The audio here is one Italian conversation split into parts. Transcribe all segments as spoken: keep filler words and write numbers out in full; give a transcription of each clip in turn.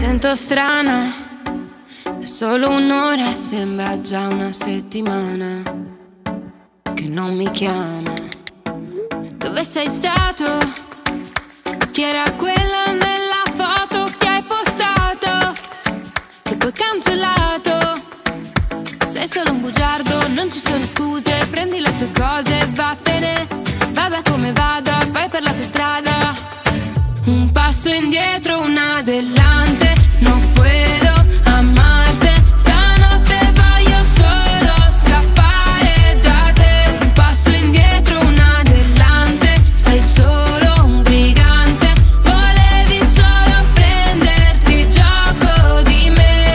sento strana, è solo un'ora, sembra già una settimana che non mi chiama. Dove sei stato? Chi era quella nella foto che hai postato, che poi cancellato? Sei solo un bugiardo, non ci sono scuse, prendi le tue cose e vattene. Vada come vada, vai per la tua strada. Un passo indietro, un adelante, non puedo amarte. Stanotte voglio solo scappare da te. Un passo indietro, un adelante, sei solo un brigante. Volevi solo prenderti gioco di me.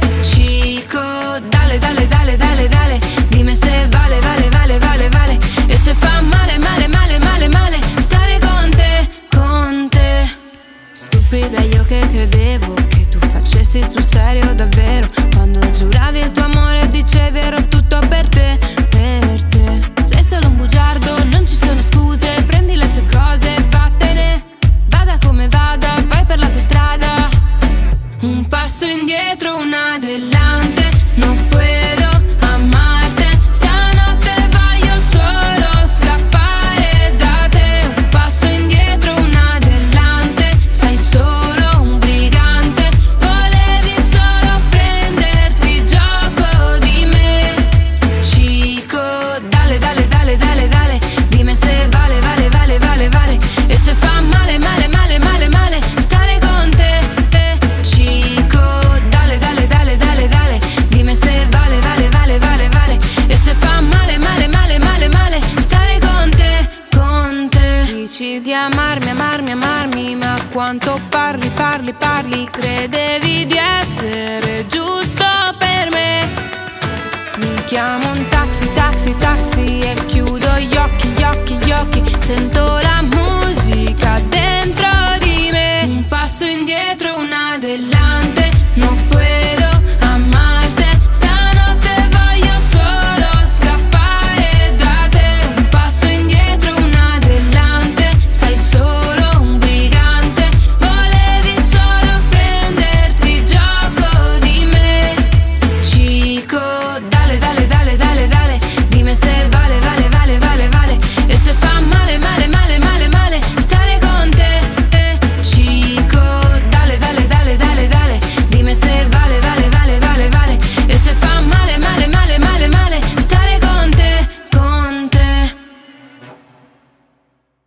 Chico, dale, dale, dale, dale, dale. Dimmi se vale, vale, vale, vale, vale. E se fa male, male, male, male, male stare con te, con te. Stupida io che credevo che tu facessi sul serio davvero, quando giuravi il tuo amore e dicevi ero tutto per te, per te. Sei solo un bugiardo, non ci sono scuse, prendi le tue cose e vattene. Vada come vada, vai per la tua strada. Un passo indietro, un adelante, non puedo amarti. Stanotte voglio solo scappare da te. Un passo indietro, un adelante, sei solo un brigante. Volevi solo prenderti gioco di me. Chico, dale, dale, dale, dale, dale. Dimmi se vale, vale, vale, vale, vale. E se fa male, male, male, male, male stare con te, eh. Chico, dale, dale, dale, dale, dale. Dimmi se vale, vale, vale, vale, vale. E se fa male, male, male, male, male stare con te, con te. Dici di amarmi, amarmi, amarmi, ma quanto parli, parli, parli. Credevi di essere giusto per me. Mi chiamo un taxi, taxi, taxi e chiudo gli occhi, gli occhi, gli occhi. Sento la musica dentro di me. Un passo indietro, un adelante, non puoi